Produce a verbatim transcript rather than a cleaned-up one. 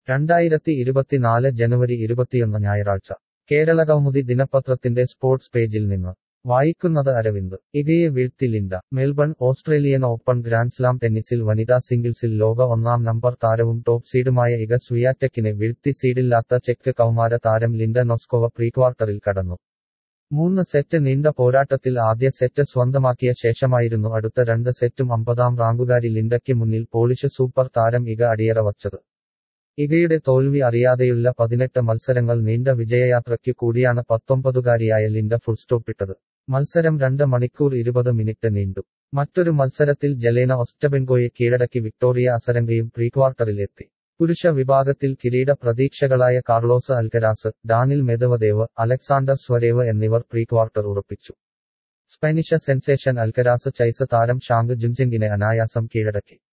രണ്ടായിരത്തി ഇരുപത്തിനാല് ജനുവരി ഇരുപത്തിയൊന്ന് ഞായറാഴ്ച കേരളകൗമുദി ദിനപത്രത്തിന്റെ സ്പോർട്സ് പേജിൽ നിന്ന് വായിക്കുന്നത് അരവിന്ദ് ഇഗയെ വീഴ്ത്തി Linda Melbourne Australian open grand slam ടെന്നീസിൽ വനിതാ സിംഗിൾസിൽ ലോക ഒന്നാം നമ്പർ താരവും ടോപ്പ് സീഡുമായ ഇഗ സ്വിയാറ്റെക്കിനെ വീഴ്ത്തി സീഡില്ലാത്ത ചെക്ക് കൗമാര താരം ലിൻഡ നോസ്കോവ പ്രീക്വാർട്ടറിൽ കടന്നു. മൂന്ന് സെറ്റ് നീണ്ട പോരാട്ടത്തിൽ ആദ്യ സെറ്റ് സ്വന്തമാക്കിയ ശേഷമായിരുന്നു അടുത്ത രണ്ട് സെറ്റും അമ്പതാം റാങ്കുകാരി ലിൻഡയ്ക്ക് മുന്നിൽ പോളിഷ് സൂപ്പർ താരം ഇഗ അടിയറ വച്ചത്. ഇഗയുടെ തോൽവി അറിയാതെയുള്ള പതിനെട്ട് മത്സരങ്ങൾ നീണ്ട വിജയയാത്രയ്ക്കു കൂടിയാണ് പത്തൊമ്പതുകാരിയായ ലിൻഡ ഫുൾസ്റ്റോപ്പിട്ടത്. മത്സരം രണ്ട് മണിക്കൂർ ഇരുപത് മിനിറ്റ് നീണ്ടു. മറ്റൊരു മത്സരത്തിൽ ജലേന ഒസ്റ്റബെങ്കോയെ കീഴടക്കി വിക്ടോറിയ അസരങ്കയും പ്രീക്വാർട്ടറിൽ എത്തി. പുരുഷ വിഭാഗത്തിൽ കിരീട പ്രതീക്ഷകളായ Carlos Alcaraz, Daniil Medvedev, Alexander Zverev എന്നിവർ പ്രീക്വാർട്ടർ ഉറപ്പിച്ചു. സ്പാനിഷ് സെൻസേഷൻ അൽക്കരാസ് ചൈസ് താരം ഷാങ് ജുൻജെങ്ങിനെ അനായാസം കീഴടക്കി.